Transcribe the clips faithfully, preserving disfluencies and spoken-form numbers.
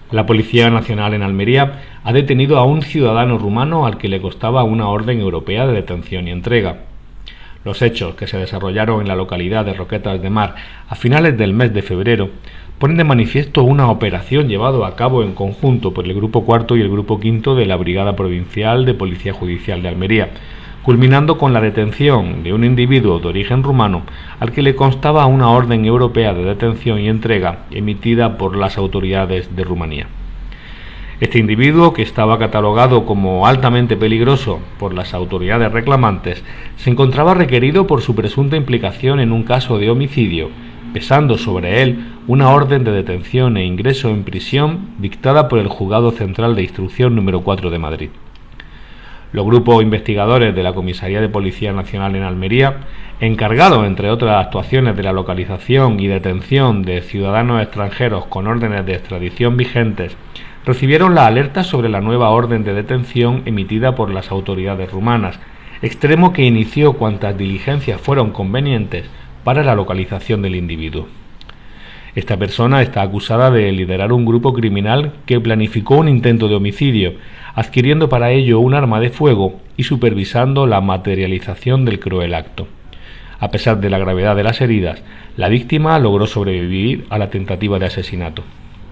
La Policía Nacional en Almería ha detenido a un ciudadano rumano al que le costaba una orden europea de detención y entrega. Los hechos, que se desarrollaron en la localidad de Roquetas de Mar a finales del mes de febrero, ponen de manifiesto una operación llevada a cabo en conjunto por el Grupo Cuarto y el Grupo Quinto de la Brigada Provincial de Policía Judicial de Almería, culminando con la detención de un individuo de origen rumano al que le constaba una orden europea de detención y entrega emitida por las autoridades de Rumanía. Este individuo, que estaba catalogado como altamente peligroso por las autoridades reclamantes, se encontraba requerido por su presunta implicación en un caso de homicidio, pesando sobre él una orden de detención e ingreso en prisión dictada por el Juzgado Central de Instrucción número cuatro de Madrid. Los grupos investigadores de la Comisaría de Policía Nacional en Almería, encargados, entre otras actuaciones, de la localización y detención de ciudadanos extranjeros con órdenes de extradición vigentes, recibieron la alerta sobre la nueva orden de detención emitida por las autoridades rumanas, extremo que inició cuantas diligencias fueron convenientes para la localización del individuo. Esta persona está acusada de liderar un grupo criminal que planificó un intento de homicidio, adquiriendo para ello un arma de fuego y supervisando la materialización del cruel acto. A pesar de la gravedad de las heridas, la víctima logró sobrevivir a la tentativa de asesinato.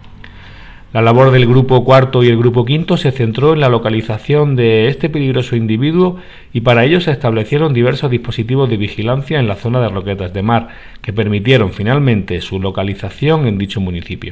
La labor del Grupo Cuarto y el Grupo Quinto se centró en la localización de este peligroso individuo y para ello se establecieron diversos dispositivos de vigilancia en la zona de Roquetas de Mar, que permitieron finalmente su localización en dicho municipio.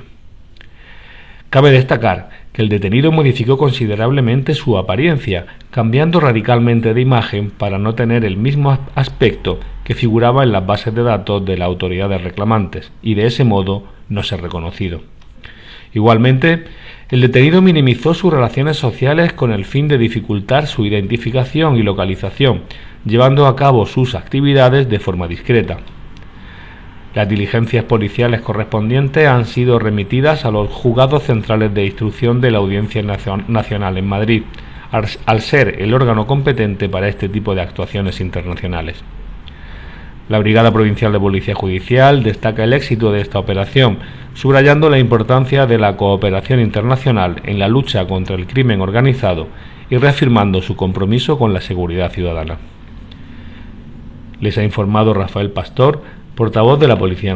Cabe destacar que el detenido modificó considerablemente su apariencia, cambiando radicalmente de imagen para no tener el mismo aspecto que figuraba en las bases de datos de las autoridades reclamantes y de ese modo no ser reconocido. Igualmente, el detenido minimizó sus relaciones sociales con el fin de dificultar su identificación y localización, llevando a cabo sus actividades de forma discreta. Las diligencias policiales correspondientes han sido remitidas a los juzgados centrales de instrucción de la Audiencia Nacional en Madrid, al ser el órgano competente para este tipo de actuaciones internacionales. La Brigada Provincial de Policía Judicial destaca el éxito de esta operación, subrayando la importancia de la cooperación internacional en la lucha contra el crimen organizado y reafirmando su compromiso con la seguridad ciudadana. Les ha informado Rafael Pastor, portavoz de la Policía Nacional.